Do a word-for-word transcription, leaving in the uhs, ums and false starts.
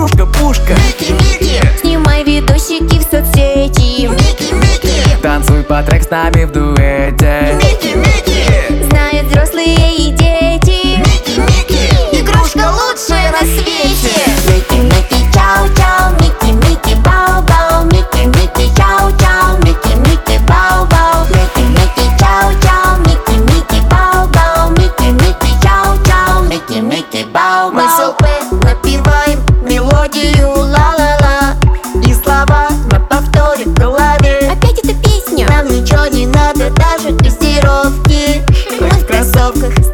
игрушка-пушка. Мики, Мики, Снимай видосики в соцсети. Мики, Мики, Танцуй по трек с нами в дуэте. Мики, Мики, Знают взрослые и дети. Мики, Мики, Игрушка лучшая на свете. Мики, Мики, чау-чау, Мики, Мики, бау-бау, Мики, Мики, чау-чау, Мики, Мики, бау-бау, Мики, Мики, чау-чау, Мики, Мики, бау-бау, Мики, Мики, чау-чау, Мики, Мики, Мы бау-бау. с ЛП напеваем мелодию ла-ла-ла, и слова на повторе в голове. опять эта песня. Нам ничего не надо, даже тестировки. Мы в кроссовках